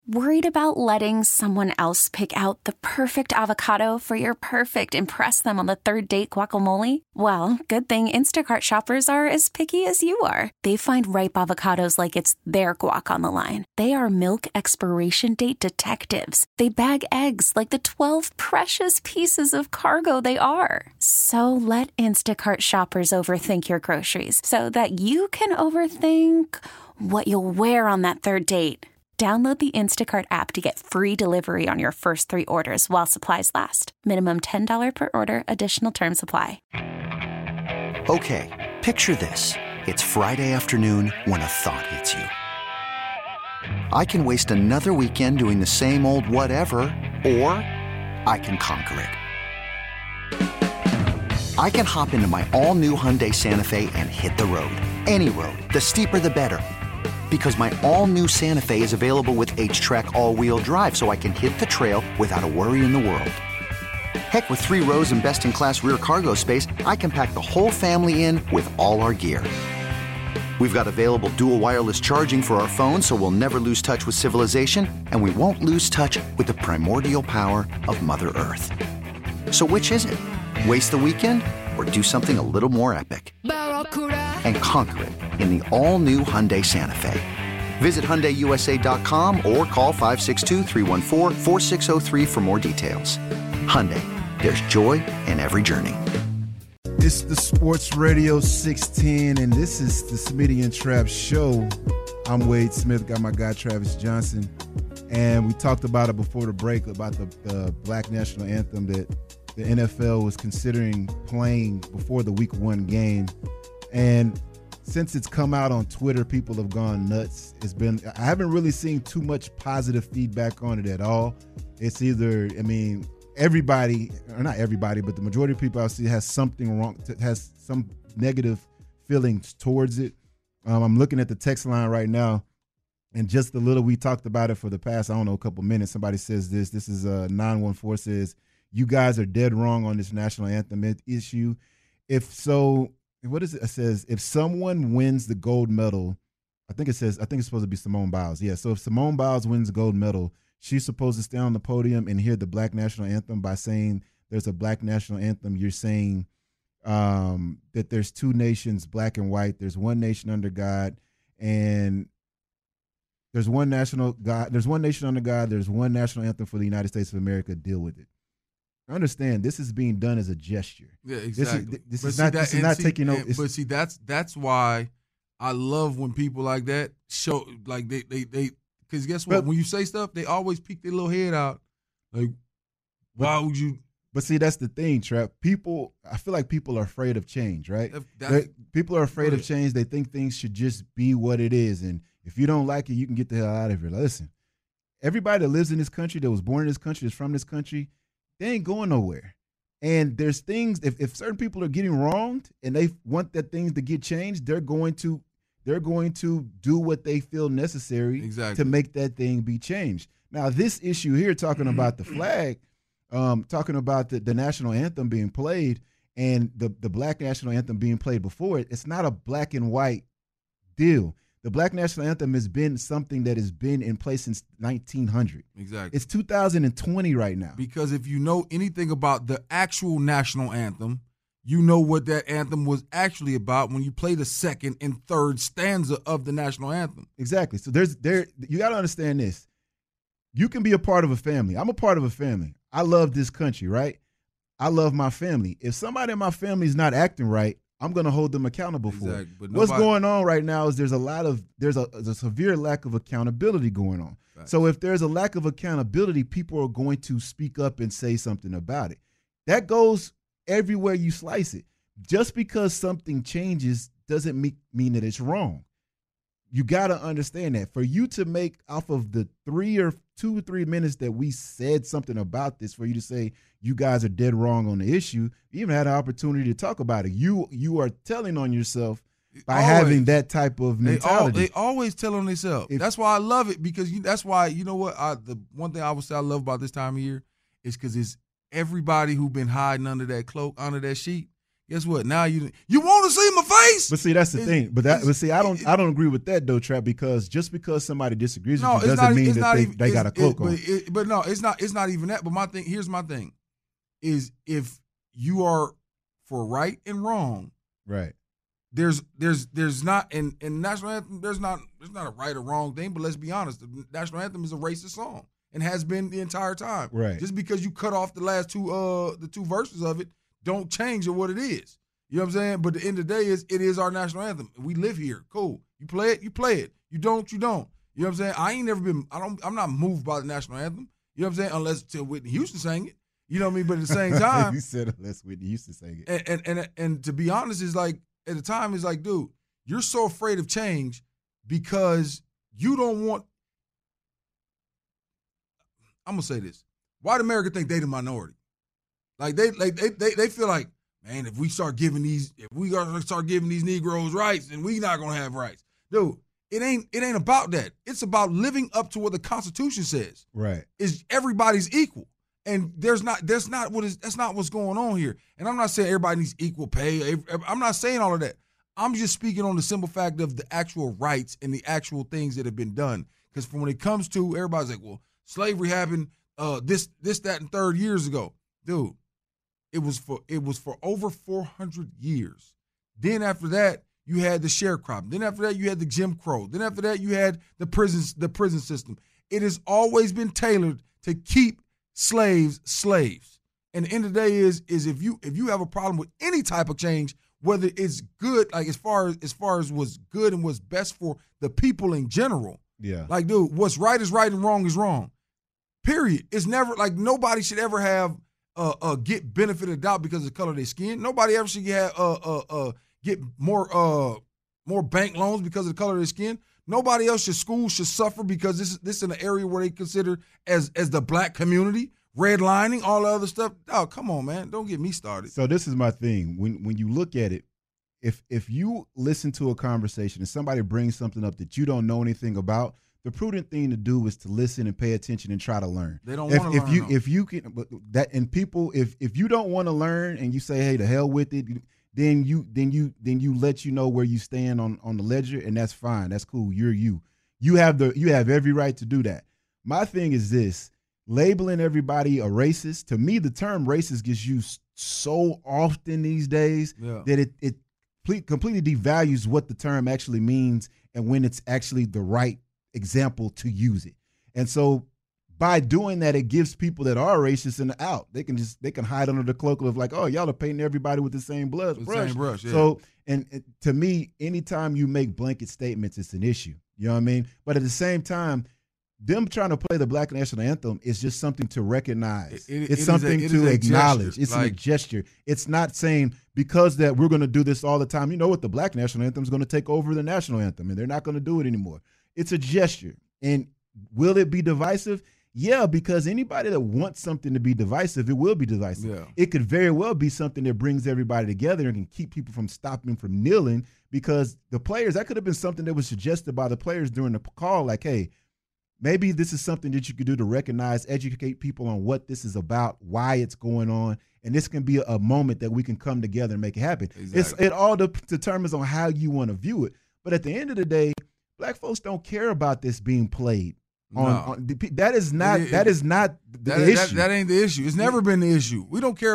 Worried about letting someone else pick out the perfect avocado for your perfect impress them on the third date guacamole? Well, good thing Instacart shoppers are as picky as you are. They find ripe avocados like it's their guac on the line. They are milk expiration date detectives. They bag eggs like the 12 precious pieces of cargo they are. So let Instacart shoppers overthink your groceries so that you can overthink what you'll wear on that third date. Download the Instacart app to get free delivery on your first 3 orders while supplies last. Minimum $10 per order. Additional terms apply. Okay, picture this. It's Friday afternoon when a thought hits you. I can waste another weekend doing the same old whatever, or I can conquer it. I can hop into my all-new Hyundai Santa Fe and hit the road. Any road. The steeper, the better. Because my all-new Santa Fe is available with H-Track all-wheel drive, so I can hit the trail without a worry in the world. Heck, with 3 rows and best-in-class rear cargo space, I can pack the whole family in with all our gear. We've got available dual wireless charging for our phones, so we'll never lose touch with civilization, and we won't lose touch with the primordial power of Mother Earth. So which is it? Waste the weekend or do something a little more epic and conquer it in the all-new Hyundai Santa Fe. Visit HyundaiUSA.com or call 562-314-4603 for more details. Hyundai, there's joy in every journey. It's the Sports Radio 610, and this is the Smitty and Trav Show. I'm Wade Smith, got my guy Travis Johnson, and we talked about it before the break about the Black National Anthem that the NFL was considering playing before the Week 1 game. And since it's come out on Twitter, people have gone nuts. I haven't really seen too much positive feedback on it at all. It's either, everybody, or not everybody, but the majority of people I see has something wrong, has some negative feelings towards it. I'm looking at the text line right now, and just the little we talked about it for the past, a couple minutes. Somebody says this. This is 914 says, "You guys are dead wrong on this national anthem issue. If so," what is it? It says, "If someone wins the gold medal," I think it's supposed to be Simone Biles. Yeah. So if Simone Biles wins the gold medal, she's supposed to stand on the podium and hear the Black National Anthem. By saying there's a Black National Anthem, you're saying that there's 2 nations, black and white. There's one nation under God, and there's one national God. There's one nation under God. There's one national anthem for the United States of America. Deal with it. I understand this is being done as a gesture. Yeah, exactly. This is not taking over. But see, that's why I love when people like that show, like they because guess what? When you say stuff, they always peek their little head out. Like, why would you? But see, that's the thing, Trap. I feel like people are afraid of change, right? People are afraid of change. They think things should just be what it is, and if you don't like it, you can get the hell out of here. Listen, everybody that lives in this country, that was born in this country, is from this country, they ain't going nowhere. And there's things, if certain people are getting wronged and they want that things to get changed, they're going to do what they feel necessary to make that thing be changed. Now, this issue here, talking about the flag, talking about the national anthem being played and the Black National Anthem being played before it, it's not a black and white deal. The Black National Anthem has been something that has been in place since 1900. Exactly. It's 2020 right now. Because if you know anything about the actual national anthem, you know what that anthem was actually about when you play the second and third stanza of the national anthem. Exactly. So you got to understand this. You can be a part of a family. I'm a part of a family. I love this country, right? I love my family. If somebody in my family is not acting right, I'm going to hold them accountable for it. What's going on right now is there's a severe lack of accountability going on. Right. So if there's a lack of accountability, people are going to speak up and say something about it. That goes everywhere you slice it. Just because something changes doesn't mean that it's wrong. You got to understand that. For you to make off of the 2 or 3 minutes that we said something about this, for you to say you guys are dead wrong on the issue, you even had an opportunity to talk about it. You are telling on yourself by having that type of mentality. They always tell on themselves. That's why I love it, because that's why, you know what, the one thing I would say I love about this time of year is because it's everybody who been hiding under that cloak, under that sheet, Guess what? Now you want to see my face? But see, that's the thing. But see, I don't agree with that though, Trap. Because just because somebody disagrees with you doesn't mean that they got a cloak on. But no, it's not even that. But here's my thing, is if you are for right and wrong, right? There's not in national anthem. There's not a right or wrong thing. But let's be honest, the national anthem is a racist song and has been the entire time. Right. Just because you cut off the last the two verses of it, don't change it what it is. You know what I'm saying? But the end of the day it is our national anthem. We live here. Cool. You play it, you play it. You don't, you don't. You know what I'm saying? I ain't never been, I'm not moved by the national anthem. You know what I'm saying? Unless till Whitney Houston sang it. You know what I mean? But at the same time. You said unless Whitney Houston sang it. And to be honest, it's like, at the time, it's like, dude, you're so afraid of change because you don't want, I'm going to say this. White America think they the minority. Like they feel like, man, if we start giving these Negroes rights, then we not gonna have rights. Dude, it ain't about that. It's about living up to what the Constitution says. Right. Is everybody's equal. And that's not what's going on here. And I'm not saying everybody needs equal pay. I'm not saying all of that. I'm just speaking on the simple fact of the actual rights and the actual things that have been done. Because when it comes to, everybody's like, well, slavery happened this, that, and third years ago. Dude, it was for over 400 years. Then after that, you had the sharecropping. Then after that, you had the Jim Crow. Then after that, you had the prison system. It has always been tailored to keep slaves. And the end of the day is if you have a problem with any type of change, whether it's good, like as far as what's good and what's best for the people in general. Yeah. Like, dude, what's right is right and wrong is wrong. Period. It's never like nobody should ever have get benefit of the doubt because of the color of their skin. Nobody ever should get more bank loans because of the color of their skin. Nobody else schools should suffer because this is in an area where they consider as the black community, redlining, all the other stuff. Oh, come on, man. Don't get me started. So this is my thing. When you look at it, if you listen to a conversation and somebody brings something up that you don't know anything about, the prudent thing to do is to listen and pay attention and try to learn. They don't want to learn. If you can, but that and people, if you don't want to learn and you say, hey, the hell with it, then you let you know where you stand on the ledger, and that's fine. That's cool. You're you. You have every right to do that. My thing is this: labeling everybody a racist. To me, the term racist gets used so often these days that it completely devalues what the term actually means and when it's actually the right example to use it. And so by doing that, it gives people that are racist an out. They can hide under the cloak of like, oh, y'all are painting everybody with the same brush. Same brush, yeah. So and to me, anytime you make blanket statements, it's an issue. You know what I mean? But at the same time, them trying to play the Black National Anthem is just something to recognize. It's something to acknowledge. It's like a gesture. It's not saying because that we're going to do this all the time. You know what? The Black National Anthem is going to take over the national anthem, and they're not going to do it anymore. It's a gesture. And will it be divisive? Yeah, because anybody that wants something to be divisive, it will be divisive. Yeah. It could very well be something that brings everybody together and can keep people from stopping from kneeling, because the players, that could have been something that was suggested by the players during the call, like, hey, maybe this is something that you could do to recognize, educate people on what this is about, why it's going on, and this can be a moment that we can come together and make it happen. Exactly. It all determines on how you want to view it. But at the end of the day, Black folks don't care about this being played. That is not the issue. That ain't the issue. It's never been the issue. We don't care.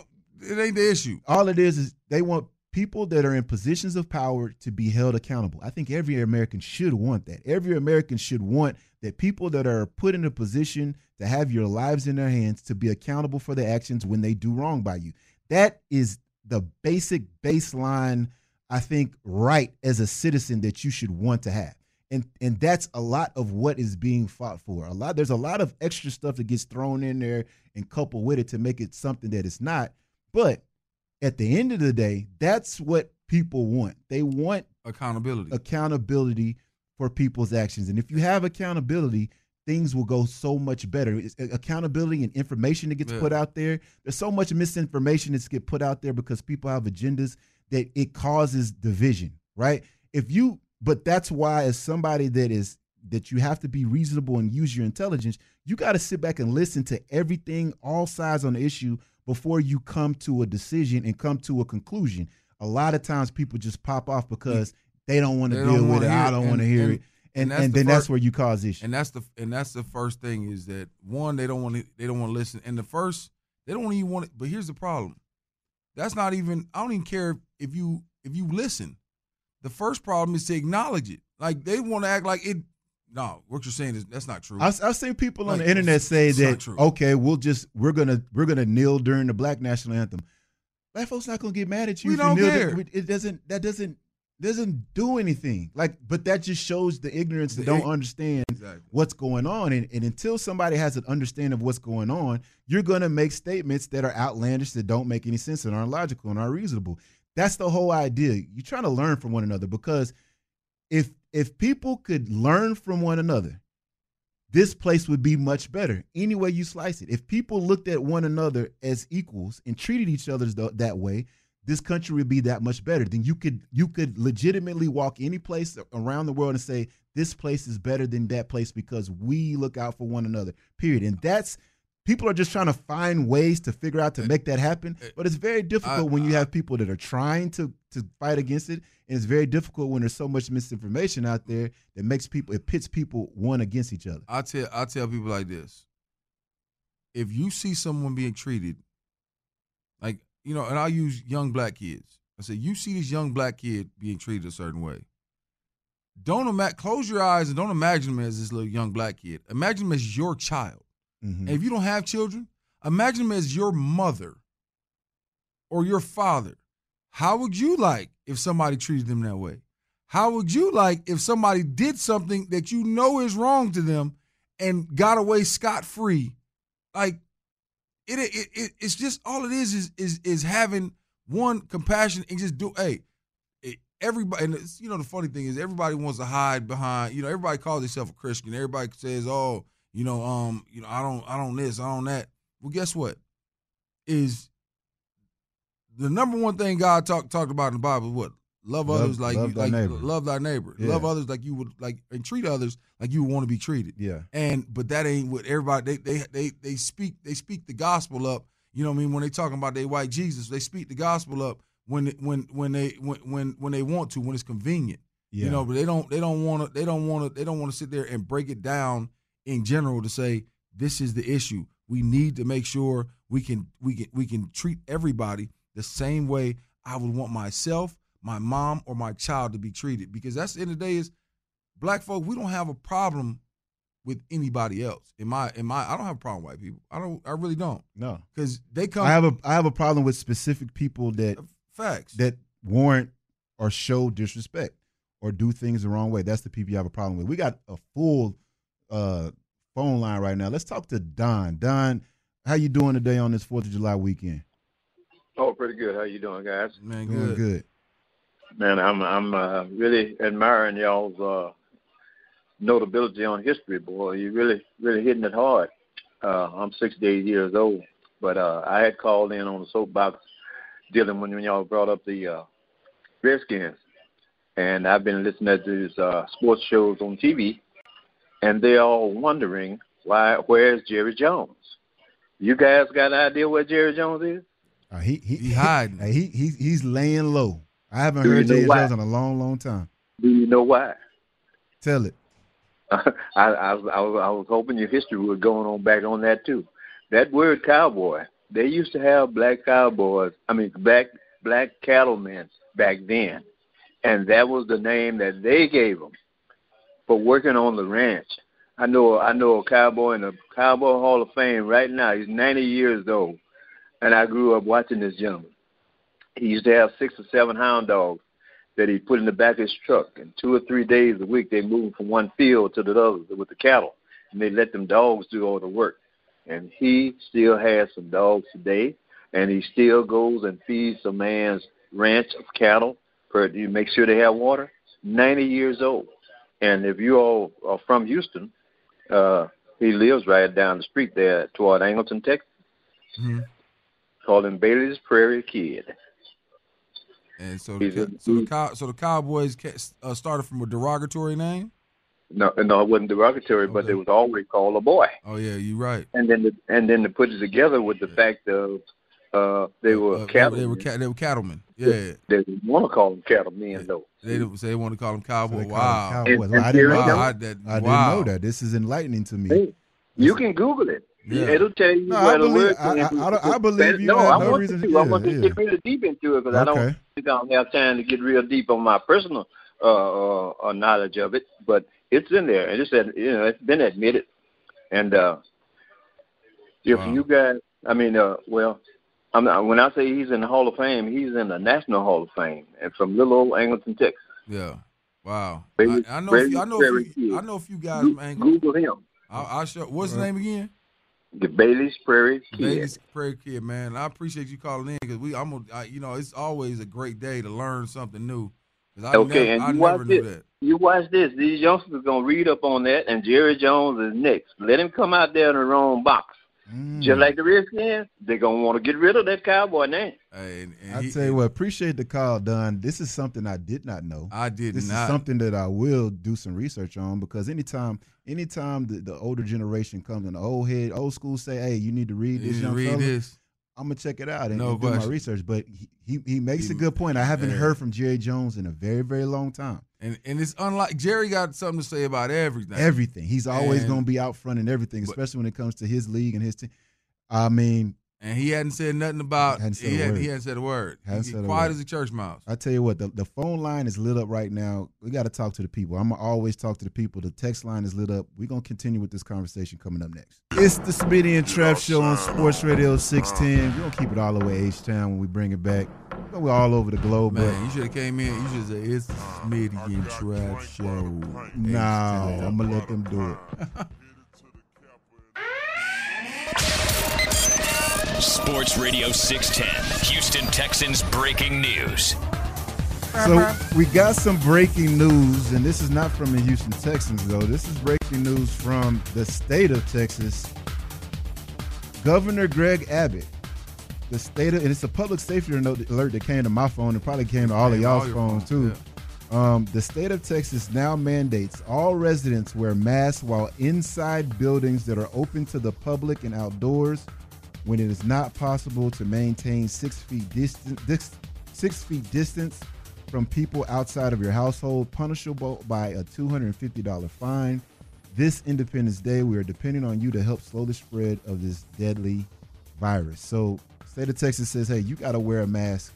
It ain't the issue. All it is they want people that are in positions of power to be held accountable. I think every American should want that. Every American should want that people that are put in a position to have your lives in their hands to be accountable for their actions when they do wrong by you. That is the basic baseline, I think, right as a citizen that you should want to have. And that's a lot of what is being fought for. There's a lot of extra stuff that gets thrown in there and coupled with it to make it something that it's not. But at the end of the day, that's what people want. They want accountability for people's actions. And if you have accountability, things will go so much better. It's accountability and information that gets put out there. There's so much misinformation that's get put out there because people have agendas that it causes division, right? But that's why, as somebody that you have to be reasonable and use your intelligence, you got to sit back and listen to everything, all sides on the issue before you come to a decision and come to a conclusion. A lot of times people just pop off because they don't want to deal with it. I don't want to hear it. And then that's where you cause issues. And that's the first thing is that one, they don't want to listen. And the first, they don't even want it. But here's the problem. That's not even, I don't even care if you listen. The first problem is to acknowledge it. Like they want to act like it. No, what you're saying is that's not true. I've seen people on the internet say that, okay, we're gonna kneel during the Black National Anthem. Black folks not gonna get mad at you. We don't care. That doesn't do anything. Like, but that just shows the ignorance that don't understand what's going on. And until somebody has an understanding of what's going on, you're gonna make statements that are outlandish, that don't make any sense and aren't logical and aren't reasonable. That's the whole idea. You're trying to learn from one another, because if people could learn from one another, this place would be much better. Any way you slice it. If people looked at one another as equals and treated each other that way, this country would be that much better. Then you could legitimately walk any place around the world and say, this place is better than that place because we look out for one another, period. And that's, people are just trying to find ways to figure out to make that happen. But it's very difficult when you have people that are trying to fight against it. And it's very difficult when there's so much misinformation out there that pits people one against each other. I tell people like this. If you see someone being treated, like, and I'll use young black kids. I say, you see this young black kid being treated a certain way. Close your eyes and don't imagine him as this little young black kid. Imagine him as your child. Mm-hmm. And if you don't have children, imagine him as your mother or your father. How would you like if somebody treated them that way? How would you like if somebody did something that you know is wrong to them and got away scot-free? Like, it's just, all it is having one compassion and just do. Everybody, and the funny thing is everybody wants to hide behind. Everybody calls themselves a Christian. Everybody says, I don't this, I don't that. Well, guess what? Is the number one thing God talked about in the Bible is what? Love others like you, like love thy neighbor. Yeah. Love others like you would like, and treat others like you would want to be treated. Yeah. But that ain't what everybody. They speak the gospel up. You know what I mean? When they talking about they white Jesus, they speak the gospel up when they want to, when it's convenient. Yeah. But they don't want to sit there and break it down in general to say this is the issue. We need to make sure we can treat everybody the same way I would want myself, my mom, or my child to be treated. Because that's the end of the day is black folk, we don't have a problem with anybody else. I don't have a problem with white people. I really don't. No. Because they come. I have a problem with specific people that facts that warrant or show disrespect or do things the wrong way. That's the people you have a problem with. We got a full phone line right now. Let's talk to Don. Don, how you doing today on this 4th of July weekend? Oh, pretty good. How you doing, guys? Man, doing good. Man, I'm really admiring y'all's notability on history, boy. You're really hitting it hard. I'm 68 years old, but I had called in on the soapbox dealing when y'all brought up the Redskins, and I've been listening to these sports shows on TV, and they're all wondering where's Jerry Jones? You guys got an idea where Jerry Jones is? He's hiding. He's laying low. I haven't heard Jerry Jones in a long, long time. Do you know why? Tell it. I was hoping your history was going on back on that too. That word cowboy, they used to have black cowboys. Black cattlemen back then, and that was the name that they gave them for working on the ranch. I know a cowboy in the Cowboy Hall of Fame right now. He's 90 years old, and I grew up watching this gentleman. He used to have 6 or 7 hound dogs that he put in the back of his truck, and 2 or 3 days a week they moved from one field to the other with the cattle, and they let them dogs do all the work. And he still has some dogs today, and he still goes and feeds a man's ranch of cattle. You make sure they have water. 90 years old, and if you all are from Houston, he lives right down the street there toward Angleton, Texas. Mm-hmm. Call him Bailey's Prairie Kid. And so the Cowboys started from a derogatory name? No, it wasn't derogatory, okay. But it was always called a boy. Oh yeah, you're right. And then to put it together with the fact of They were cattle. They were cattlemen. Yeah. They didn't want to call them cattlemen, though. They want to call them cowboys. So Wow. cowboys. And I didn't know Jerry that. I didn't know that. This is enlightening to me. Hey, you can Google it. Yeah. It'll tell you No, where I the believe, word I believe you. No, have I no want reason to. I want to get really deep into it because I don't have time to get real deep on my personal knowledge of it. But it's in there, and it's been admitted. And if you guys, when I say he's in the Hall of Fame, he's in the National Hall of Fame, and from little old Angleton, Texas. Yeah. Wow. Bailey, I know a few guys from Angleton. Google him. I'll show. What's his name again? The Bailey's Prairie Kid. Bailey's Prairie Kid, man. I appreciate you calling in because it's always a great day to learn something new. I never knew that. You watch this. These youngsters are gonna read up on that, and Jerry Jones is next. Let him come out there in the wrong box. Just like the Redskins, they're going to want to get rid of that cowboy name. I tell you what, appreciate the call, Don. This is something I did not know. This is something that I will do some research on because anytime the older generation comes and the old school say, hey, you need to read this, young fella, I'm going to check it out and do my research. But he makes a good point. I haven't heard from Jerry Jones in a very, very long time. And it's unlike Jerry got something to say about everything. Everything. He's always going to be out front in everything, especially when it comes to his league and his team. I mean, and he hadn't said nothing about. He hadn't said a word. He's quiet as a church mouse. I tell you what, the phone line is lit up right now. We got to talk to the people. I'm gonna always talk to the people. The text line is lit up. We're gonna continue with this conversation coming up next. It's the Smitty and Trap Show on Sports Radio 610. We're gonna keep it all the way H-Town when we bring it back. We're all over the globe. Man, you should have came in. You should say it's the Smitty and Trap Show. No, I'm gonna let them do it. Sports Radio 610, Houston Texans breaking news. So we got some breaking news, and this is not from the Houston Texans, though. This is breaking news from the state of Texas. Governor Greg Abbott, and it's a public safety alert that came to my phone and probably came to all of y'all's phones, too. Yeah. The state of Texas now mandates all residents wear masks while inside buildings that are open to the public and outdoors when it is not possible to maintain 6 feet distance from people outside of your household, punishable by a $250 fine. This Independence Day, we are depending on you to help slow the spread of this deadly virus. So, state of Texas says, hey, you got to wear a mask.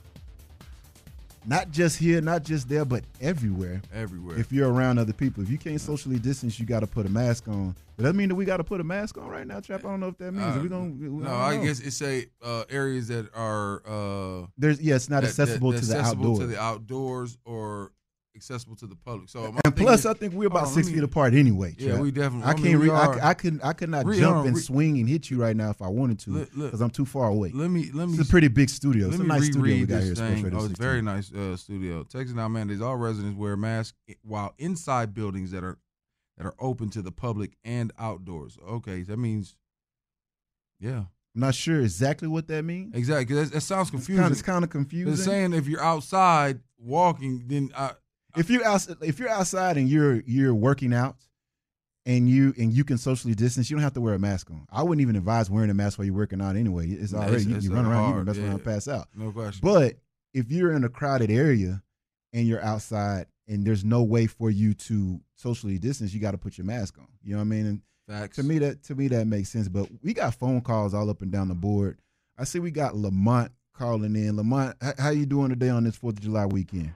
Not just here, not just there, but everywhere. Everywhere. If you're around other people. If you can't socially distance, you got to put a mask on. But that mean that we got to put a mask on right now, Trap? I don't know if that means. I guess it say areas that are it's not accessible to the outdoors. To the outdoors or accessible to the public. So and plus, I think we're about 6 feet apart anyway. Trap. Yeah, we definitely. I could not jump and swing and hit you right now if I wanted to because I'm too far away. Let me. It's a pretty big studio. It's a nice studio we got here. It's a very nice studio. Texas now mandates all residents wear masks while inside buildings that are open to the public and outdoors. Okay, that means, yeah. I'm not sure exactly what that means. Exactly, that sounds confusing. It's kind of confusing. It's saying if you're outside walking, then if you're outside and you're working out, and you can socially distance, you don't have to wear a mask on. I wouldn't even advise wearing a mask while you're working out anyway. It's already you run around, you can mess around and pass out. No question. But if you're in a crowded area and you're outside and there's no way for you to socially distance, you got to put your mask on. You know what I mean? And facts. To me that makes sense. But we got phone calls all up and down the board. I see we got Lamont calling in. Lamont, how you doing today on this 4th of July weekend?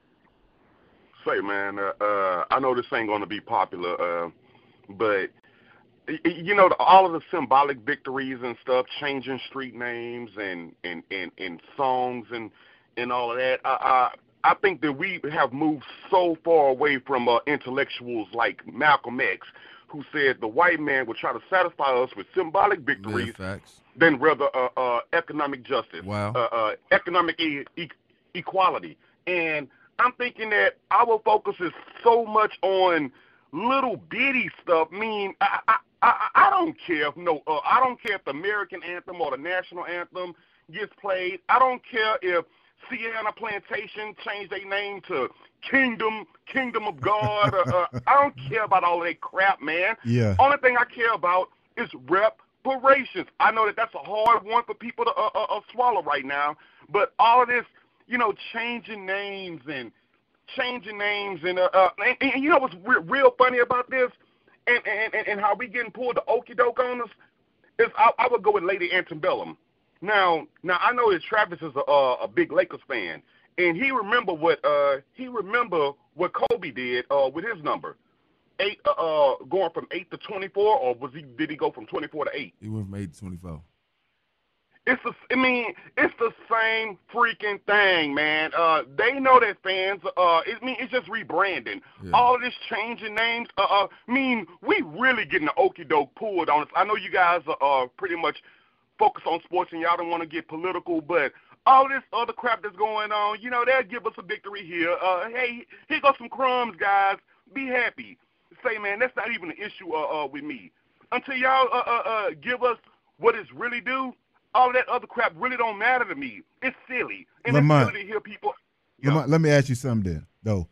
Say, man, I know this ain't going to be popular, but you know, all of the symbolic victories and stuff, changing street names and songs and all of that. I think that we have moved so far away from intellectuals like Malcolm X, who said the white man would try to satisfy us with symbolic victories than rather economic justice, economic equality. And I'm thinking that our focus is so much on little bitty stuff. I don't care if I don't care if the American anthem or the national anthem gets played. I don't care if Sienna Plantation changed their name to Kingdom of God. I don't care about all that crap, man. Yeah. Only thing I care about is reparations. I know that that's a hard one for people to swallow right now, but all of this, changing names and you know what's real funny about this, and how we getting pulled the okie doke on us is I would go with Lady Antebellum. Now I know that Travis is a big Lakers fan, and he remember what Kobe did with his number. 8 going from 8 to 24, or did he go from 24 to 8? He went from 8 to 24. It's the same freaking thing, man. They know that fans. It's just rebranding. Yeah. All of this changing names. We really getting the okie doke pulled on us. I know you guys are pretty much focused on sports and y'all don't want to get political, but all this other crap that's going on, they'll give us a victory here. Hey, here goes some crumbs, guys. Be happy. Say, man, that's not even an issue with me. Until y'all give us what it's really due, all of that other crap really don't matter to me. It's silly. And Lamont, it's silly to hear people. Lamont, let me ask you something there, though.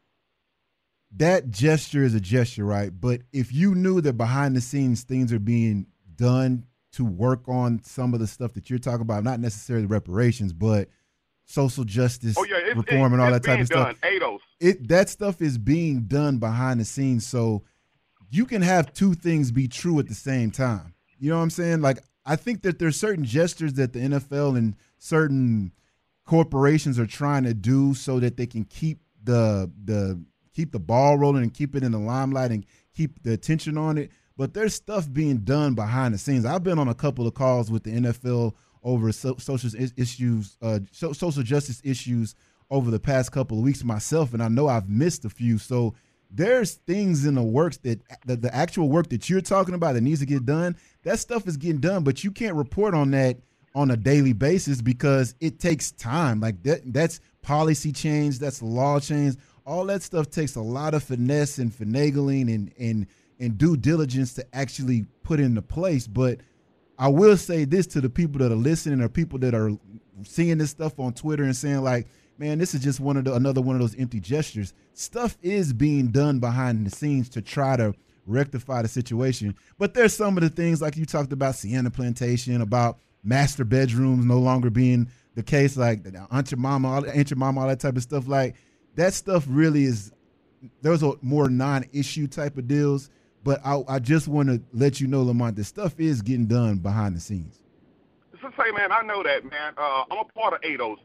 That gesture is a gesture, right? But if you knew that behind the scenes things are being done to work on some of the stuff that you're talking about, not necessarily reparations, but social justice reform and all that type of stuff. That stuff is being done behind the scenes, so you can have two things be true at the same time. You know what I'm saying? Like, I think that there's certain gestures that the NFL and certain corporations are trying to do so that they can keep the ball rolling and keep it in the limelight and keep the attention on it. But there's stuff being done behind the scenes. I've been on a couple of calls with the NFL over social justice issues over the past couple of weeks myself, and I know I've missed a few. So there's things in the works that the actual work that you're talking about that needs to get done, that stuff is getting done, but you can't report on that on a daily basis because it takes time. Like that's policy change, that's law change. All that stuff takes a lot of finesse and finagling and due diligence to actually put into place. But I will say this to the people that are listening or people that are seeing this stuff on Twitter and saying like, man, this is just another one of those empty gestures. Stuff is being done behind the scenes to try to rectify the situation. But there's some of the things like you talked about Sienna Plantation, about master bedrooms no longer being the case, like Aunt Your Mama, all that type of stuff. Like that stuff really is, those are more non-issue type of deals. But I just want to let you know, Lamont, this stuff is getting done behind the scenes. So say, man, I know that, man. I'm a part of ADOS,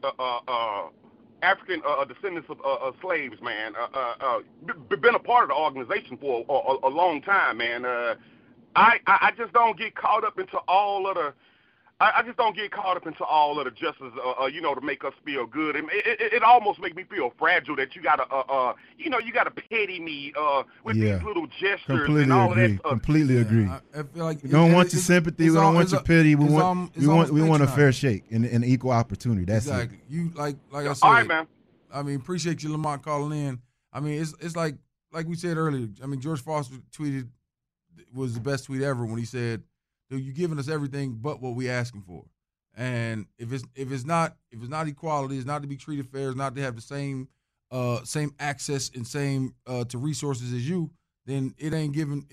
African descendants of slaves, man. Been a part of the organization for a long time, man. I just don't get caught up into all of the. I just don't get caught up into all of the justice, to make us feel good. It almost makes me feel fragile that you gotta, you gotta pity me with these little gestures and all of that. Completely agree. I feel like we don't want your sympathy. We don't want your pity. We want a fair shake and equal opportunity. That's exactly. It. You like I said. All right, man. I mean, appreciate you, Lamont, calling in. I mean, it's like we said earlier. I mean, George Foster tweeted was the best tweet ever when he said, "You're giving us everything but what we asking for." And if it's not equality, it's not to be treated fair, it's not to have the same access and same to resources as you, then it ain't giving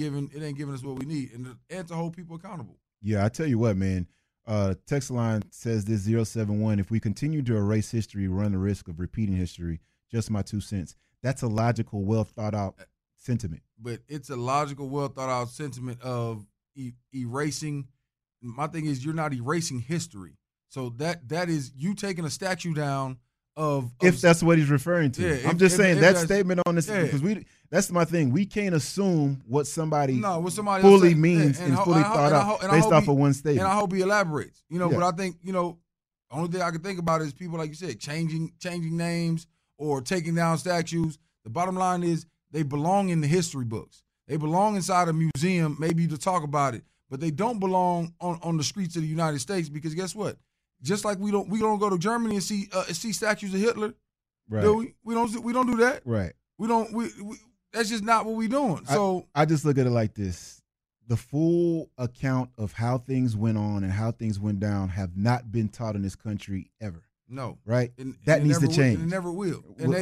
us what we need, and to hold people accountable. Yeah, I tell you what, man. Text line says this 071. If we continue to erase history, we run the risk of repeating history. Just my 2 cents. That's a logical, well thought out sentiment. But it's a logical, well thought out sentiment of erasing. My thing is, you're not erasing history. So that is you taking a statue down of if that's what he's referring to. Yeah, I'm just saying that statement on this because that's my thing. We can't assume what somebody fully means and fully thought out based off of one statement. And I hope he elaborates. But I think the only thing I can think about is people, like you said, changing names or taking down statues. The bottom line is they belong in the history books. They belong inside a museum, maybe to talk about it, but they don't belong on the streets of the United States because guess what? Just like we don't go to Germany and see statues of Hitler. Right. Do we? We don't do that. Right. We don't. We that's just not what we're doing. So I just look at it like this: the full account of how things went on and how things went down have not been taught in this country ever. No. Right. That needs to change. It never will.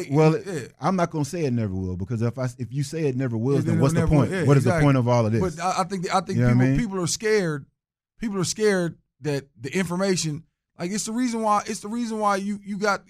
I'm not going to say it never will because if you say it never will, then what's the point? What is the point of all of this? But I think people are scared people are scared that the information, like it's the reason why you got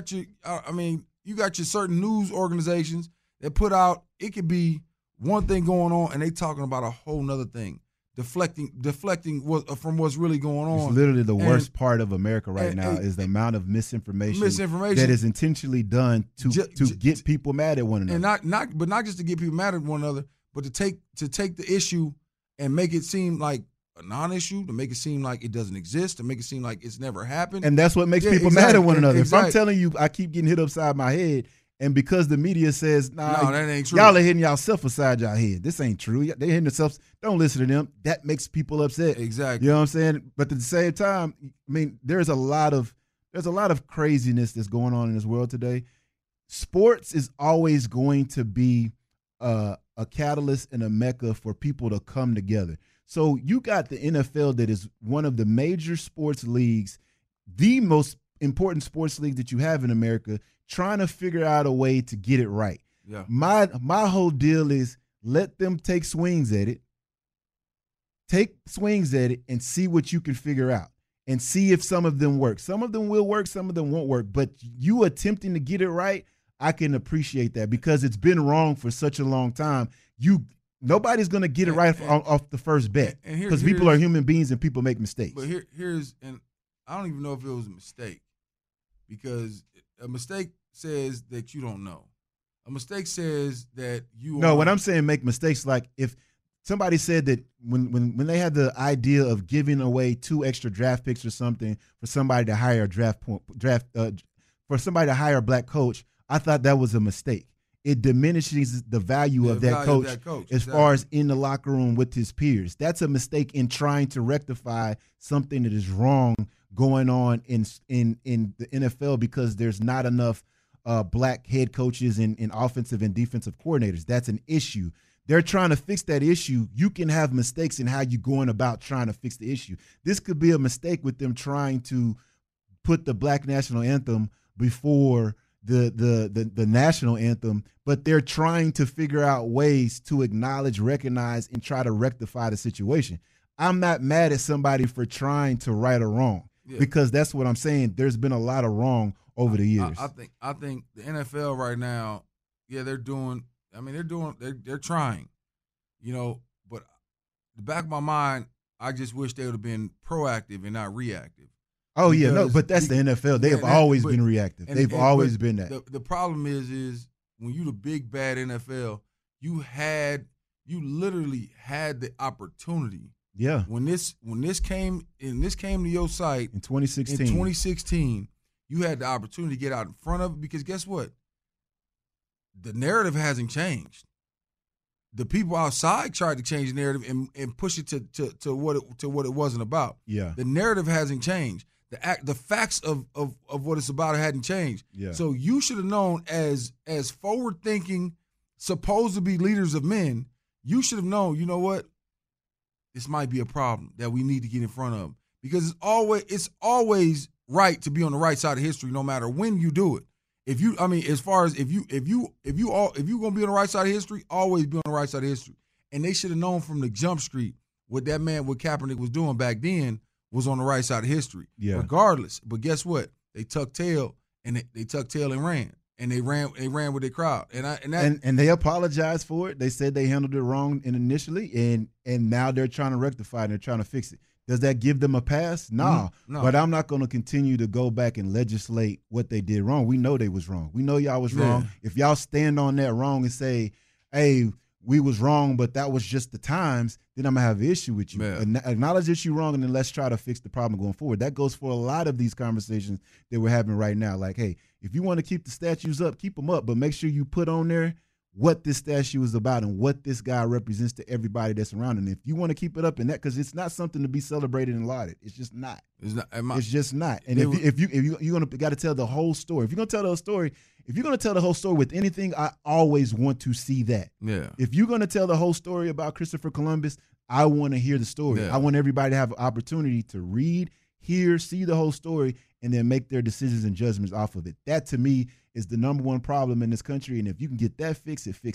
your certain news organizations that put out, it could be one thing going on and they talking about a whole nother thing, deflecting from what's really going on. It's literally the worst part of America right now is the amount of misinformation that is intentionally done to get people mad at one another. And not just to get people mad at one another, but to take the issue and make it seem like a non-issue, to make it seem like it doesn't exist, to make it seem like it's never happened. And that's what makes people mad at one another. Exactly. If I'm telling you, I keep getting hit upside my head, and because the media says, nah, no, that ain't true. Y'all are hitting y'allself upside y'all head. This ain't true. They hitting themselves. Don't listen to them. That makes people upset. Exactly. You know what I'm saying? But at the same time, I mean, there's a lot of craziness that's going on in this world today. Sports is always going to be a catalyst and a mecca for people to come together. So you got the NFL that is one of the major sports leagues, the most important sports league that you have in America, trying to figure out a way to get it right. Yeah. My whole deal is let them take swings at it. Take swings at it and see what you can figure out and see if some of them work. Some of them will work, some of them won't work. But you attempting to get it right, I can appreciate that because it's been wrong for such a long time. Nobody's going to get it right off the first bet because people are human beings and people make mistakes. But here's I don't even know if it was a mistake because a mistake says that you don't know. A mistake says that you No, when I'm saying make mistakes, like if somebody said that when they had the idea of giving away 2 extra draft picks or something for somebody to hire for somebody to hire a black coach, I thought that was a mistake. It diminishes the value of that coach as far as in the locker room with his peers. That's a mistake in trying to rectify something that is wrong going on in the NFL because there's not enough black head coaches and offensive and defensive coordinators. That's an issue. They're trying to fix that issue. You can have mistakes in how you're going about trying to fix the issue. This could be a mistake with them trying to put the black national anthem before the national anthem, but they're trying to figure out ways to acknowledge, recognize, and try to rectify the situation. I'm not mad at somebody for trying to right a wrong because that's what I'm saying. There's been a lot of wrong over the years. I think the NFL right now, they're trying, but the back of my mind, I just wish they would have been proactive and not reactive. Oh, but that's the NFL. They have always been reactive. They've always been that. The problem is when you the big bad NFL, you literally had the opportunity. Yeah. When this came to your site in 2016, you had the opportunity to get out in front of it because guess what? The narrative hasn't changed. The people outside tried to change the narrative and push it to what it wasn't about. Yeah. The narrative hasn't changed. The facts of what it's about hadn't changed. Yeah. So you should have known as forward thinking, supposed to be leaders of men, you should have known, you know what? This might be a problem that we need to get in front of. Because it's always right to be on the right side of history no matter when you do it. If you gonna be on the right side of history, always be on the right side of history. And they should have known from the jump street what Kaepernick was doing back then was on the right side of history. Yeah. Regardless. But guess what? They tucked tail and they tucked tail and ran. And they ran with their crowd. And they apologized for it. They said they handled it wrong initially and now they're trying to rectify it and they're trying to fix it. Does that give them a pass? No. But I'm not going to continue to go back and legislate what they did wrong. We know they was wrong. We know y'all was wrong. If y'all stand on that wrong and say, hey, we was wrong, but that was just the times, then I'm going to have an issue with you. Acknowledge that you're wrong, and then let's try to fix the problem going forward. That goes for a lot of these conversations that we're having right now. Like, hey, if you want to keep the statues up, keep them up, but make sure you put on there what this statue is about and what this guy represents to everybody that's around. And if you want to keep it up in that, because it's not something to be celebrated and lauded. It's just not. It's just not. And if you're gonna got to tell the whole story. If you're gonna tell the whole story, with anything, I always want to see that. Yeah. If you're gonna tell the whole story about Christopher Columbus, I want to hear the story. Yeah. I want everybody to have an opportunity to read, hear, see the whole story, and then make their decisions and judgments off of it. That, to me, is the number one problem in this country. And if you can get that fixed, it fixes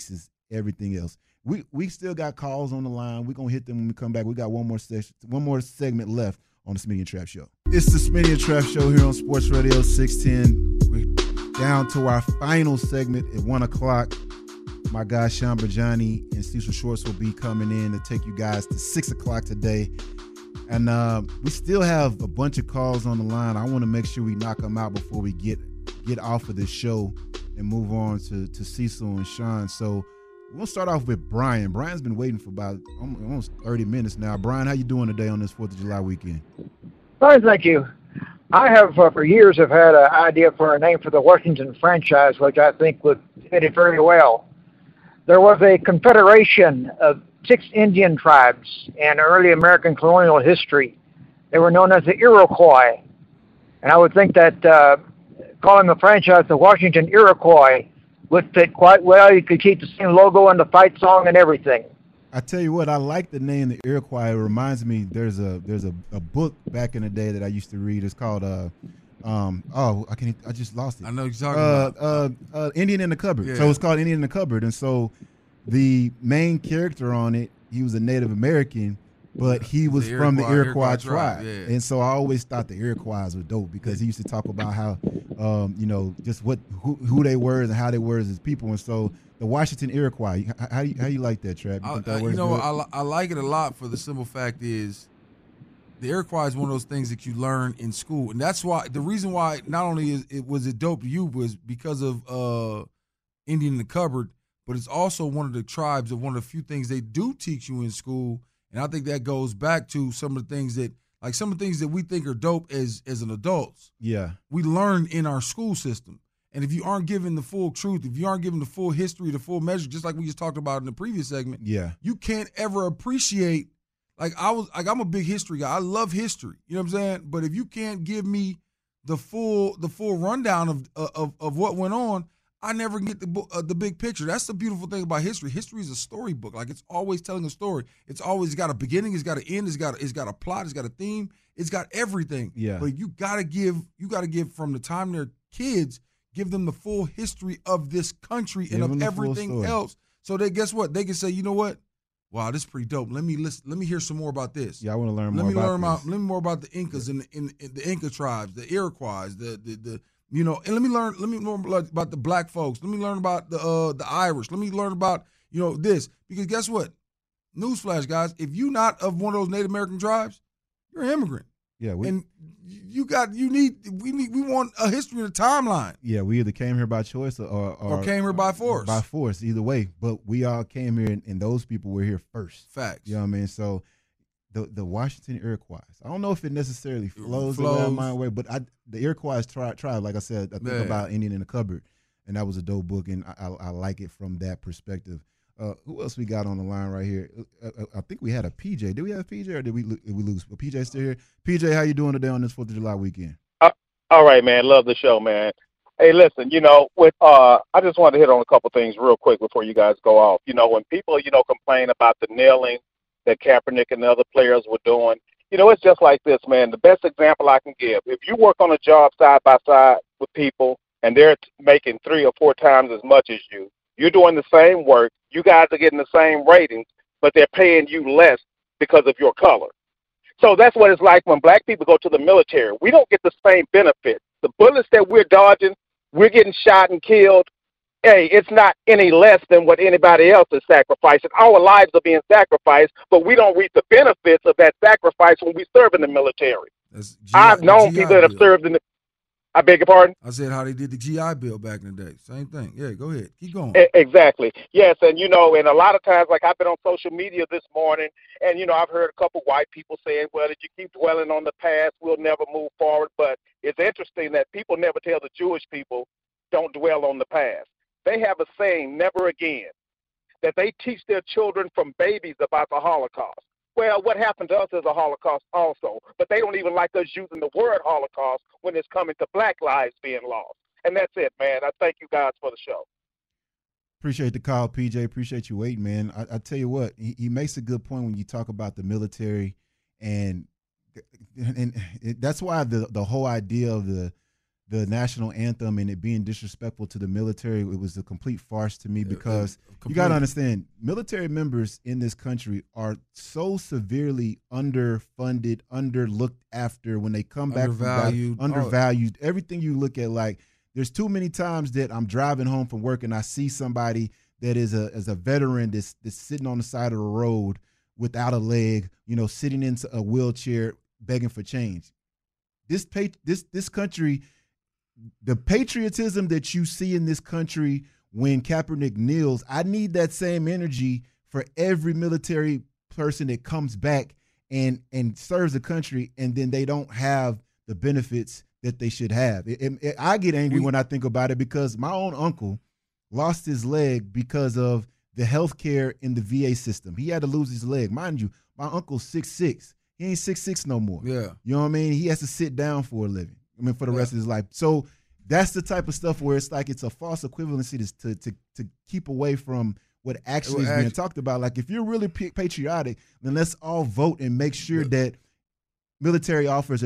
everything else. We still got calls on the line. We're going to hit them when we come back. We got one more segment left on the Smitty and Trap Show. It's the Smitty and Trap Show here on Sports Radio 610. We're down to our final segment at 1 o'clock. My guy Sean Bajani and Cecil Schwartz will be coming in to take you guys to 6 o'clock today. And we still have a bunch of calls on the line. I want to make sure we knock them out before we get off of this show and move on to Cecil and Sean. So we'll start off with Brian. Brian's been waiting for about almost 30 minutes now. Brian, how you doing today on this 4th of July weekend? Fine, thank you. I have for years have had an idea for a name for the Washington franchise, which I think would fit it very well. There was a confederation of 6 Indian tribes in early American colonial history. They were known as the Iroquois. And I would think that calling the franchise the Washington Iroquois would fit quite well. You could keep the same logo and the fight song and everything. I tell you what, I like the name, the Iroquois. It reminds me, there's a book back in the day that I used to read. It's called I just lost it. I know what you're talking about. Indian in the Cupboard. Yeah. So it's called Indian in the Cupboard. And so the main character on it, he was a Native American, but he was from the Iroquois tribe. Yeah. And so I always thought the Iroquois were dope because he used to talk about how, just who they were and how they were as people. And so the Washington Iroquois, how you like that, Trap? I like it a lot for the simple fact is the Iroquois is one of those things that you learn in school. And that's why the reason why not only was it dope to you was because of Indian in the Cupboard, but it's also one of the tribes of one of the few things they do teach you in school. And I think that goes back to some of the things that we think are dope as an adults. Yeah. We learn in our school system. And if you aren't given the full truth, if you aren't given the full history, the full measure, just like we just talked about in the previous segment, you can't ever appreciate. I'm a big history guy. I love history. You know what I'm saying? But if you can't give me the full rundown of what went on, I never get the big picture. That's the beautiful thing about history. History is a storybook. Like, it's always telling a story. It's always got a beginning. It's got an end. It's got a plot. It's got a theme. It's got everything. Yeah. But you gotta give from the time they're kids, give them the full history of this country and of everything else. So they guess what? They can say, you know what? Wow, this is pretty dope. Let me hear some more about this. Yeah, I want to learn more. Let me more about the Incas and the Inca tribes, the Iroquois, and let me learn about the black folks. Let me learn about the Irish. Let me learn about this, because guess what? Newsflash, guys, if you're not of one of those Native American tribes, you're an immigrant. Yeah, we want a history and a timeline. Yeah, we either came here by choice or came here by force. By force, either way. But we all came here, and those people were here first. Facts. You know what I mean? So the Washington Iroquois, I don't know if it necessarily flows around my way, but the Iroquois tribe, like I said, I think about Indian in the Cupboard, and that was a dope book, and I like it from that perspective. Who else we got on the line right here? I think we had a PJ. Did we have a PJ or did we lose? Well, PJ still here. PJ, how you doing today on this 4th of July weekend? All right, man. Love the show, man. Hey, listen, I just wanted to hit on a couple things real quick before you guys go off. When people, complain about the kneeling that Kaepernick and the other players were doing, it's just like this, man. The best example I can give, if you work on a job side by side with people and they're making 3 or 4 times as much as you, you're doing the same work. You guys are getting the same ratings, but they're paying you less because of your color. So that's what it's like when black people go to the military. We don't get the same benefits. The bullets that we're dodging, we're getting shot and killed. Hey, it's not any less than what anybody else is sacrificing. Our lives are being sacrificed, but we don't reap the benefits of that sacrifice when we serve in the military. I've known people that have served in the... I beg your pardon? I said how they did the GI Bill back in the day. Same thing. Yeah, go ahead. Keep going. Exactly. Yes, and and a lot of times, like I've been on social media this morning, and I've heard a couple white people saying, well, if you keep dwelling on the past, we'll never move forward. But it's interesting that people never tell the Jewish people, don't dwell on the past. They have a saying, never again, that they teach their children from babies about the Holocaust. Well, what happened to us is a Holocaust also, but they don't even like us using the word Holocaust when it's coming to black lives being lost. And that's it, man. I thank you guys for the show. Appreciate the call, PJ. Appreciate you waiting, man. I tell you what, he makes a good point when you talk about the military, and that's why the whole idea of the the national anthem and it being disrespectful to the military, it was a complete farce to me because you got to understand, military members in this country are so severely underfunded, underlooked after when they come back from battle, undervalued. Everything you look at, like there's too many times that I'm driving home from work and I see somebody that is a veteran that's sitting on the side of the road without a leg, sitting in a wheelchair begging for change. This country, the patriotism that you see in this country when Kaepernick kneels, I need that same energy for every military person that comes back and serves the country, and then they don't have the benefits that they should have. I get angry when I think about it because my own uncle lost his leg because of the health care in the VA system. He had to lose his leg. Mind you, my uncle's 6'6". He ain't 6'6" no more. Yeah. You know what I mean? He has to sit down for a living. For the rest of his life. So that's the type of stuff where it's like it's a false equivalency to keep away from what actually is being talked about. Like if you're really patriotic, then let's all vote and make sure that military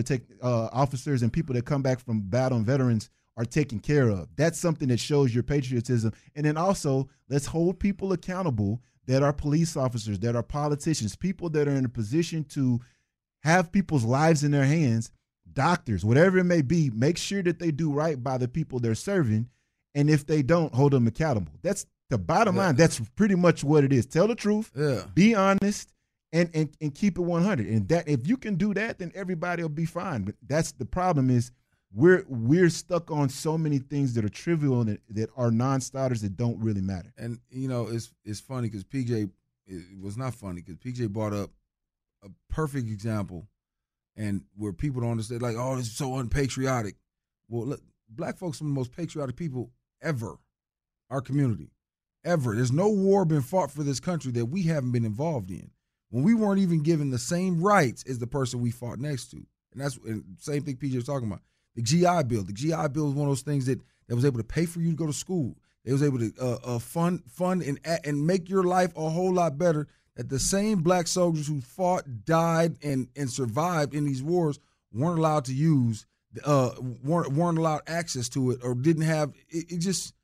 officers and people that come back from battle and veterans are taken care of. That's something that shows your patriotism. And then also let's hold people accountable that are police officers, that are politicians, people that are in a position to have people's lives in their hands, doctors, whatever it may be, make sure that they do right by the people they're serving. And if they don't, hold them accountable. That's the bottom line. That's pretty much what it is. Tell the truth, be honest, and keep it 100. And that if you can do that, then everybody will be fine. But that's the problem is we're stuck on so many things that are trivial and that are non-starters that don't really matter. And, it's funny because PJ, it was not funny because PJ brought up a perfect example. And where people don't understand, like, oh, this is so unpatriotic. Well, look, black folks are some of the most patriotic people ever, our community, ever. There's no war been fought for this country that we haven't been involved in. When we weren't even given the same rights as the person we fought next to. And that's the same thing PJ was talking about. The GI Bill. The GI Bill is one of those things that was able to pay for you to go to school. It was able to fund and make your life a whole lot better. That the same black soldiers who fought, died, and survived in these wars weren't allowed to use, weren't allowed access to it, or didn't have it.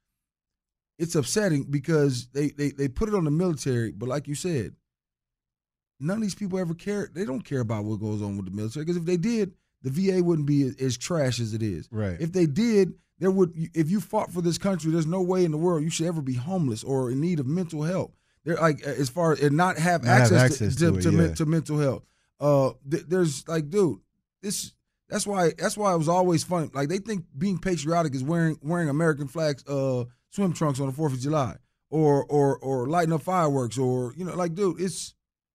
It's upsetting because they put it on the military, but like you said, none of these people ever care. They don't care about what goes on with the military because if they did, the VA wouldn't be as trash as it is. Right. If they did, there would. If you fought for this country, there's no way in the world you should ever be homeless or in need of mental help. They're like as far as and not have access to mental health. There's like, dude, that's why it was always funny. Like they think being patriotic is wearing American flags, swim trunks on the 4th of July, or lighting up fireworks, or like, dude, it's.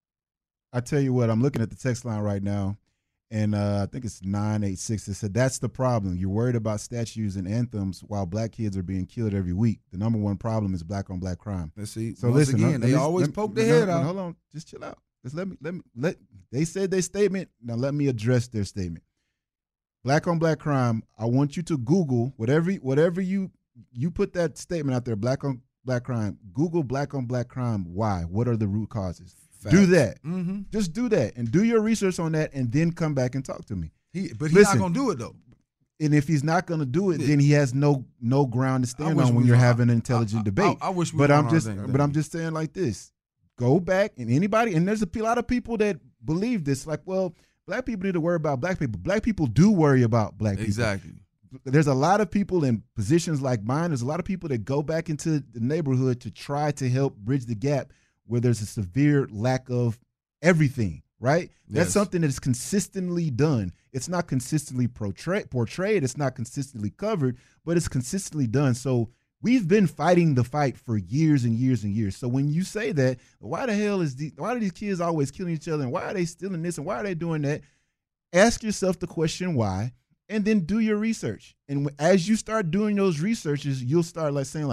I tell you what, I'm looking at the text line right now, and I think it's 986. It said that's the problem. You're worried about statues and anthems while black kids are being killed every week. The number one problem is black on black crime. Let's see. So once listen, again, they always poke their head out. Hold on, just chill out. Just let they said their statement. Now let me address their statement. Black on black crime. I want you to Google whatever you put that statement out there. Black on black crime. Google black on black crime. Why? What are the root causes? Facts. Do that. Mm-hmm. Just do that and do your research on that, and then come back and talk to me. He's not gonna do it though. And if he's not gonna do it, then he has no ground to stand on when you're having an intelligent debate. I wish we but I'm just saying like this. Go back and anybody, and there's a lot of people that believe this. Like, well, black people need to worry about black people. Black people do worry about black people. Exactly. There's a lot of people in positions like mine. There's a lot of people that go back into the neighborhood to try to help bridge the gap where there's a severe lack of everything, right? That's something that is consistently done. It's not consistently portrayed. It's not consistently covered, but it's consistently done. So we've been fighting the fight for years and years and years. So when you say that, why do these kids always killing each other, and why are they stealing this, and why are they doing that? Ask yourself the question why, and then do your research. And as you start doing those researches, you'll start saying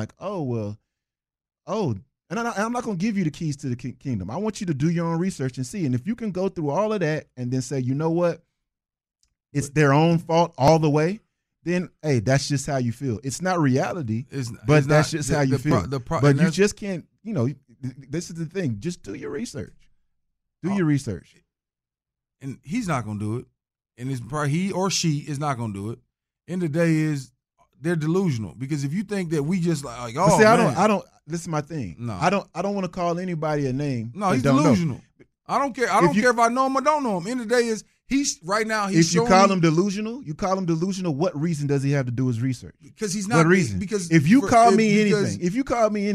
and I'm not going to give you the keys to the kingdom. I want you to do your own research and see. And if you can go through all of that and then say, you know what, it's their own fault all the way, then, hey, that's just how you feel. It's not reality, but that's just how you feel. But you just can't, this is the thing. Just do your research. Do your research. And he's not going to do it. And it's probably he or she is not going to do it. End of the day is they're delusional because if you think that we just like oh, see, man. I don't. This is my thing. No. I don't want to call anybody a name. No, he's delusional. I don't care. I don't care if I know him or don't know him. End of the day is he's right now. He's if you call him delusional, what reason does he have to do his research? Because he's not. What reason? Because if you call me anything, you call me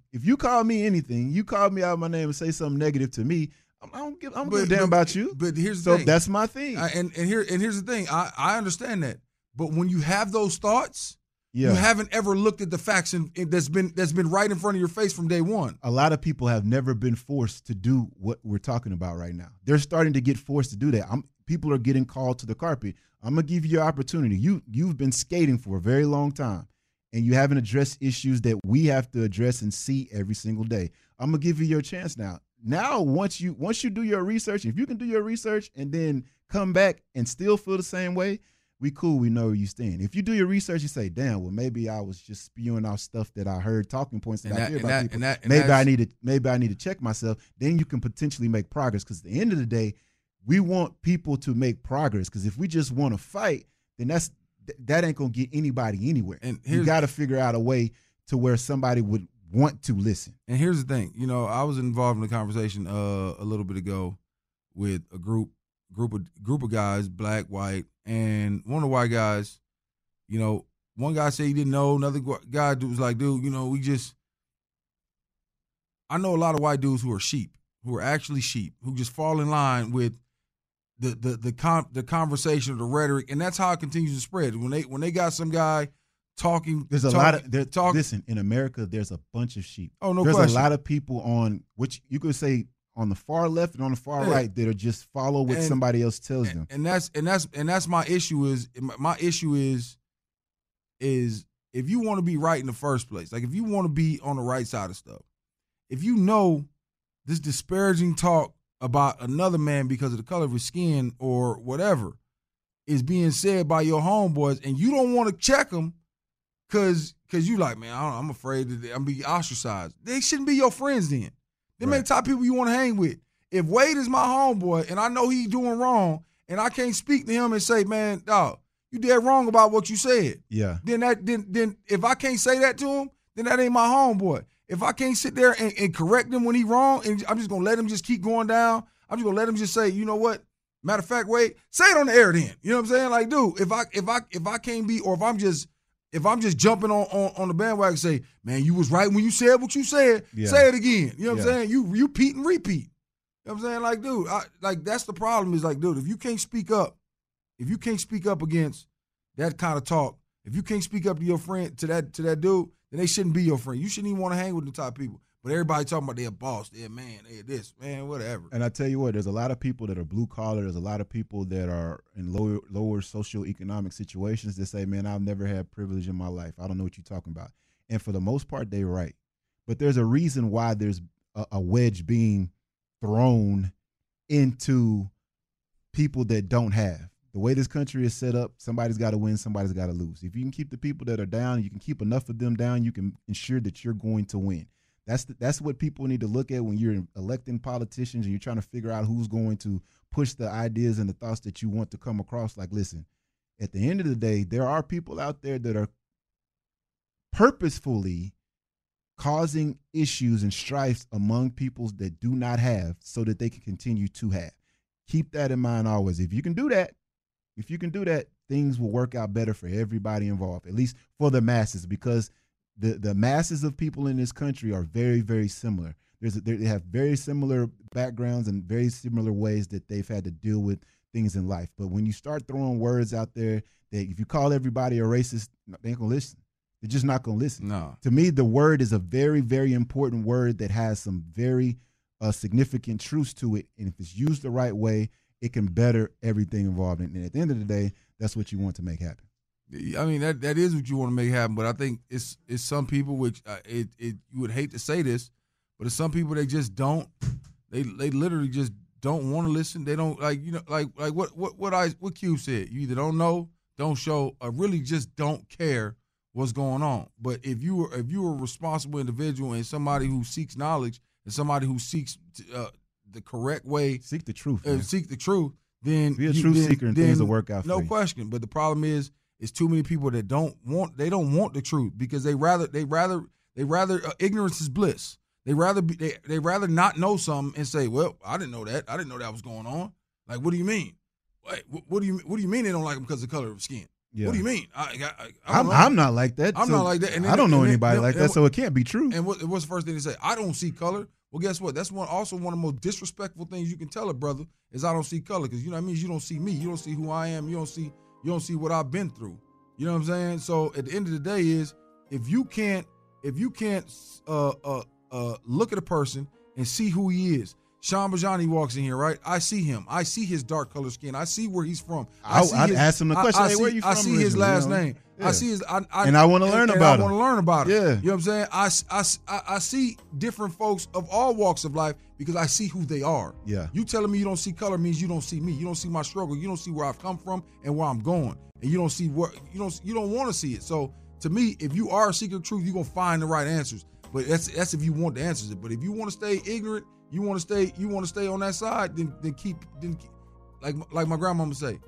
out of my name and say something negative to me, I don't give a damn about you. But here's the thing. That's my thing. Here's the thing. I understand that. But when you have those thoughts, you haven't ever looked at the facts that's been right in front of your face from day one. A lot of people have never been forced to do what we're talking about right now. They're starting to get forced to do that. People are getting called to the carpet. I'm gonna give you your opportunity. You've been skating for a very long time, and you haven't addressed issues that we have to address and see every single day. I'm gonna give you your chance now. Now, once you do your research, if you can do your research and then come back and still feel the same way, we cool. We know where you stand. If you do your research, you say, "Damn, well, maybe I was just spewing out stuff that I heard, talking points that I hear about people. Maybe I need to check myself." Then you can potentially make progress. Because at the end of the day, we want people to make progress. Because if we just want to fight, then that ain't gonna get anybody anywhere. And you got to figure out a way to where somebody would want to listen. And here's the thing, I was involved in a conversation a little bit ago with a group of guys, black, white, and one of the white guys, one guy said he didn't know, another guy was like, dude, I know a lot of white dudes who are sheep, who are actually sheep, who just fall in line with the conversation or the rhetoric, and that's how it continues to spread. When they got some guy talking, listen, in America, there's a bunch of sheep. Oh, no question. There's a lot of people on which you could say on the far left and on the far right that are just follow what somebody else tells them. And that's my issue is if you want to be right in the first place, like if you want to be on the right side of stuff, if you know this disparaging talk about another man because of the color of his skin or whatever is being said by your homeboys and you don't want to check them because you like, man, I'm afraid that I'm be ostracized. They shouldn't be your friends then. Them ain't top people you want to hang with. If Wade is my homeboy and I know he's doing wrong and I can't speak to him and say, man, dog, you dead wrong about what you said. Yeah. Then if I can't say that to him, then that ain't my homeboy. If I can't sit there and correct him when he wrong, and I'm just gonna let him just keep going down, I'm just gonna let him just say, you know what? Matter of fact, Wade, say it on the air then. You know what I'm saying? Like, dude, if I can't be, or if I'm just jumping on the bandwagon and say, man, you was right when you said what you said, say it again. You know what I'm saying? You repeat and repeat. You know what I'm saying? Like, dude, that's the problem is like, dude, if you can't speak up against that kind of talk, if you can't speak up to your friend, to that dude, then they shouldn't be your friend. You shouldn't even want to hang with the type of people. But everybody talking about they're boss, they're man, they're this, man, whatever. And I tell you what, there's a lot of people that are blue collar. There's a lot of people that are in lower socioeconomic situations that say, man, I've never had privilege in my life. I don't know what you're talking about. And for the most part, they're right. But there's a reason why there's a wedge being thrown into people that don't have. The way this country is set up, somebody's got to win, somebody's got to lose. If you can keep the people that are down, you can keep enough of them down, you can ensure that you're going to win. That's what people need to look at when you're electing politicians and you're trying to figure out who's going to push the ideas and the thoughts that you want to come across. Like, listen, at the end of the day, there are people out there that are purposefully causing issues and strifes among peoples that do not have so that they can continue to have. Keep that in mind always. If you can do that, things will work out better for everybody involved, at least for the masses, because the masses of people in this country are very, very similar. They have very similar backgrounds and very similar ways that they've had to deal with things in life. But when you start throwing words out there that if you call everybody a racist, they ain't going to listen. They're just not going to listen. No. To me, the word is a very, very important word that has some very significant truths to it. And if it's used the right way, it can better everything involved. And at the end of the day, that's what you want to make happen. I mean, that is what you want to make happen. But I think it's some people, which you would hate to say this, but it's some people they just don't. They literally just don't want to listen. They don't like what Q said. You either don't know, don't show, or really just don't care what's going on. But if you were a responsible individual and somebody who seeks knowledge and somebody who seeks the correct way, seek the truth, then be a truth seeker and things will work out. No question. But the problem is it's too many people that don't want the truth because they rather ignorance is bliss. They rather not know something and say, well, I didn't know that. I didn't know that was going on. Like, what do you mean? What do you mean they don't like them because of the color of skin? Yeah. What do you mean? I'm not like that. I'm not like that. And then, I don't know anybody like that, so it can't be true. And what's the first thing they say? I don't see color. Well, guess what? That's also one of the most disrespectful things you can tell a brother is I don't see color because you know what I mean. You don't see me. You don't see who I am. You don't see what I've been through. You know what I'm saying? So at the end of the day, is if you can't look at a person and see who he is. Sean Bajani walks in here, right? I see him. I see his dark colored skin. I see where he's from. I'd ask him the question, hey, where you from? I see his last name. Yeah. I see his and I want to learn about him. I want to learn about it. Yeah. You know what I'm saying? I see different folks of all walks of life because I see who they are. Yeah. You telling me you don't see color means you don't see me. You don't see my struggle. You don't see where I've come from and where I'm going. And you don't see where you don't want to see it. So to me, if you are seeking truth, you're gonna find the right answers. But that's if you want the answers. But if you want to stay ignorant, you want to stay on that side, then keep like my grandmama say,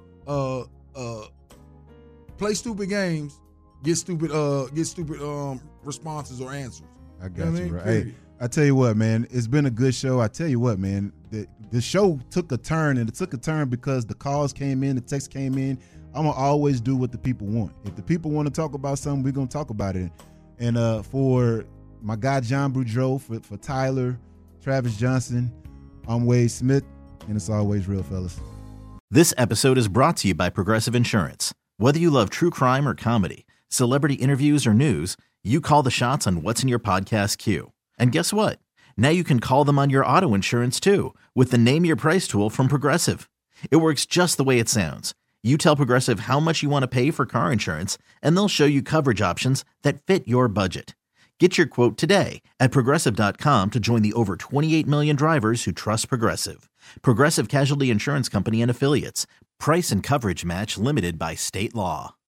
play stupid games, get stupid responses or answers. I got you, right? Hey, I tell you what, man, it's been a good show. I tell you what, man, the show took a turn, and it took a turn because the calls came in, the texts came in. I'm gonna always do what the people want. If the people want to talk about something, we're gonna talk about it. And for my guy John Boudreaux, for Tyler, Travis Johnson, I'm Wade Smith, and it's always real, fellas. This episode is brought to you by Progressive Insurance. Whether you love true crime or comedy, celebrity interviews or news, you call the shots on what's in your podcast queue. And guess what? Now you can call them on your auto insurance too with the Name Your Price tool from Progressive. It works just the way it sounds. You tell Progressive how much you want to pay for car insurance, and they'll show you coverage options that fit your budget. Get your quote today at Progressive.com to join the over 28 million drivers who trust Progressive. Progressive Casualty Insurance Company and Affiliates. Price and coverage match limited by state law.